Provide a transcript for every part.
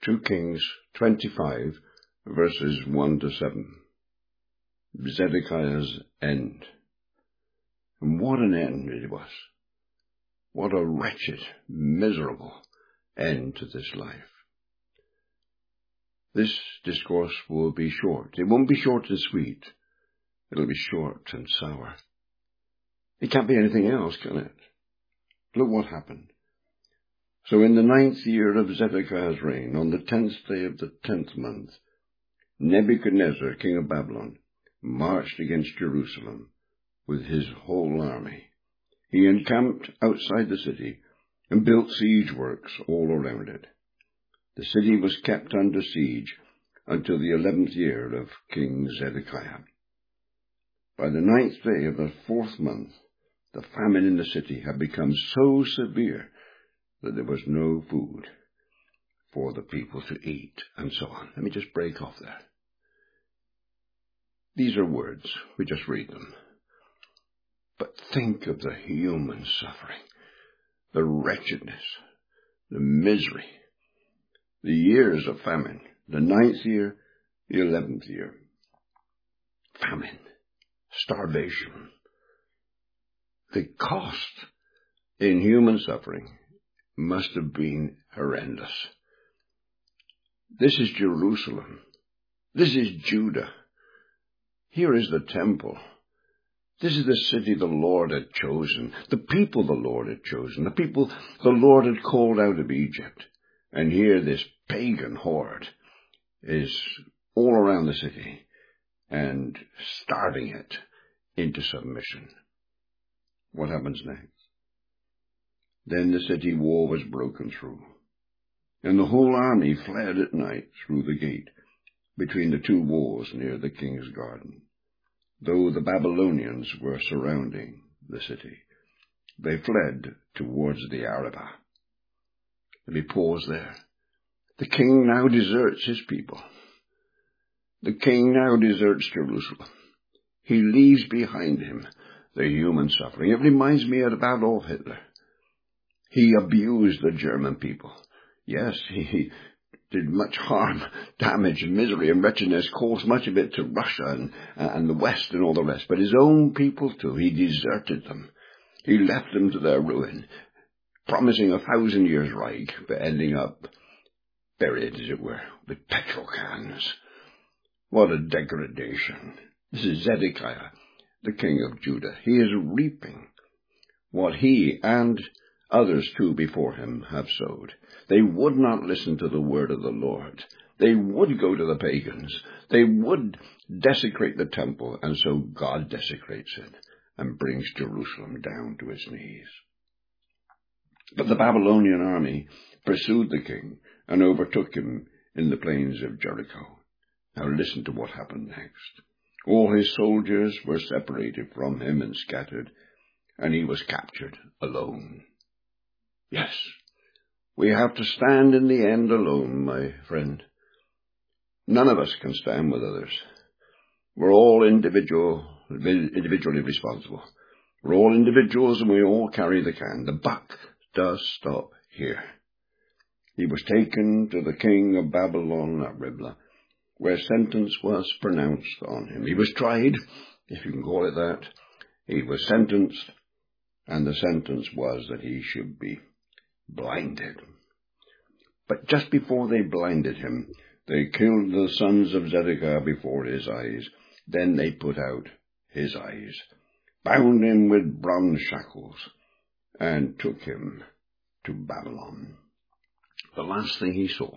2 Kings 25, verses 1 to 7. Zedekiah's end. And what an end it was. What a wretched, miserable end to this life. This discourse will be short. It won't be short and sweet. It'll be short and sour. It can't be anything else, can it? Look what happened. So in the 9th year of Zedekiah's reign, on the 10th day of the 10th month, Nebuchadnezzar, king of Babylon, marched against Jerusalem with his whole army. He encamped outside the city and built siege works all around it. The city was kept under siege until the 11th year of King Zedekiah. By the 9th day of the 4th month, the famine in the city had become so severe that there was no food for the people to eat, and so on. Let me just break off there. These are words. We just read them. But think of the human suffering, the wretchedness, the misery, the years of famine, the 9th year, the 11th year. Famine, starvation. The cost in human suffering must have been horrendous. This is Jerusalem. This is Judah. Here is the temple. This is the city the Lord had chosen, the people the Lord had chosen, the people the Lord had called out of Egypt. And here this pagan horde is all around the city and starving it into submission. What happens next? Then the city wall was broken through, and the whole army fled at night through the gate between the two walls near the king's garden. Though the Babylonians were surrounding the city, they fled towards the Arabah. Let me pause there. The king now deserts his people. The king now deserts Jerusalem. He leaves behind him the human suffering. It reminds me of Adolf Hitler. He abused the German people. Yes, he did much harm, damage, misery, and wretchedness, caused much of it to Russia and the West and all the rest. But his own people too, he deserted them. He left them to their ruin, promising 1,000 years Reich, but ending up buried, as it were, with petrol cans. What a degradation. This is Zedekiah, the king of Judah. He is reaping what he and others too before him have sowed. They would not listen to the word of the Lord. They would go to the pagans. They would desecrate the temple, and so God desecrates it and brings Jerusalem down to its knees. But the Babylonian army pursued the king and overtook him in the plains of Jericho. Now listen to what happened next. All his soldiers were separated from him and scattered, and he was captured alone. Yes, we have to stand in the end alone, my friend. None of us can stand with others. We're all individually responsible. We're all individuals and we all carry the can. The buck does stop here. He was taken to the king of Babylon at Riblah, where sentence was pronounced on him. He was tried, if you can call it that. He was sentenced, and the sentence was that he should be blinded. But just before they blinded him, they killed the sons of Zedekiah before his eyes. Then they put out his eyes, bound him with bronze shackles, and took him to Babylon. The last thing he saw,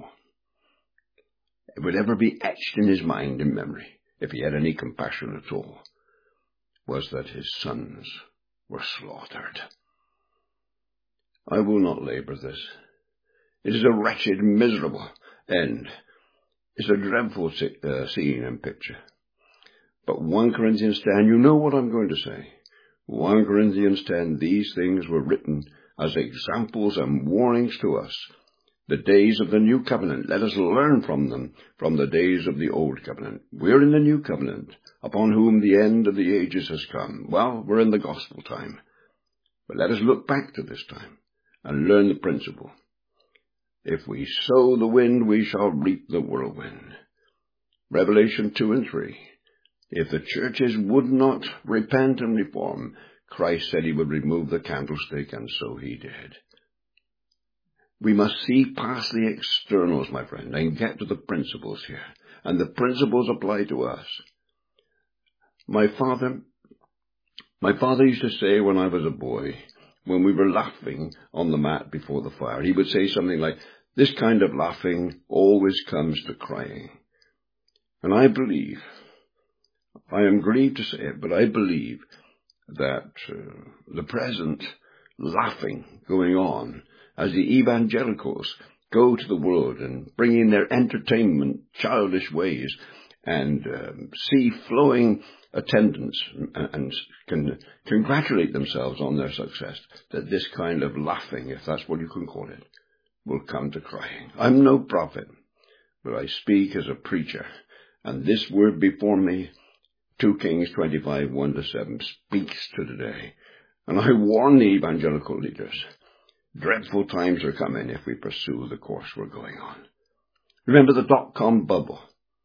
it would ever be etched in his mind and memory, if he had any compassion at all, was that his sons were slaughtered. I will not labor this. It is a wretched, miserable end. It's a dreadful scene and picture. But 1 Corinthians 10, you know what I'm going to say. 1 Corinthians 10, these things were written as examples and warnings to us. The days of the new covenant, let us learn from them, from the days of the old covenant. We're in the new covenant, upon whom the end of the ages has come. Well, we're in the gospel time. But let us look back to this time and learn the principle. If we sow the wind, we shall reap the whirlwind. Revelation 2 and 3. If the churches would not repent and reform, Christ said he would remove the candlestick, and so he did. We must see past the externals, my friend, and get to the principles here. And the principles apply to us. My father used to say when I was a boy, when we were laughing on the mat before the fire, he would say something like, "This kind of laughing always comes to crying." And I believe, I am grieved to say it, but I believe that the present laughing going on as the evangelicals go to the world and bring in their entertainment, childish ways, and see flowing attendance and can congratulate themselves on their success, that this kind of laughing, if that's what you can call it, will come to crying. I'm no prophet, but I speak as a preacher, and this word before me, 2 Kings 25, 1-7, speaks to today. And I warn the evangelical leaders, dreadful times are coming if we pursue the course we're going on. Remember the dot-com bubble.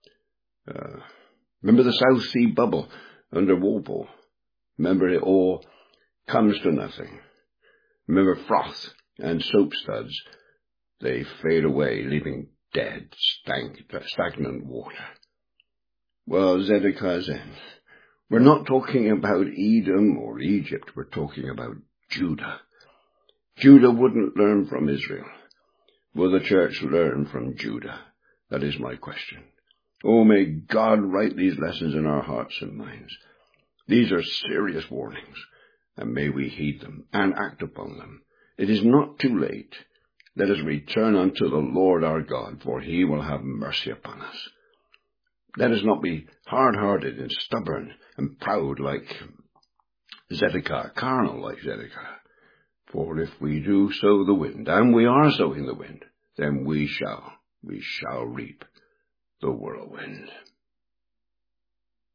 Remember the South Sea bubble under Walpole. Remember it all comes to nothing. Remember froth and soap studs. They fade away, leaving dead, stagnant water. Well, Zedekiah's end. We're not talking about Edom or Egypt. We're talking about Judah. Judah wouldn't learn from Israel. Will the church learn from Judah? That is my question. Oh, may God write these lessons in our hearts and minds. These are serious warnings, and may we heed them and act upon them. It is not too late. Let us return unto the Lord our God, for he will have mercy upon us. Let us not be hard-hearted and stubborn and proud like Zedekiah, carnal like Zedekiah. For if we do sow the wind, and we are sowing the wind, then we shall reap the whirlwind.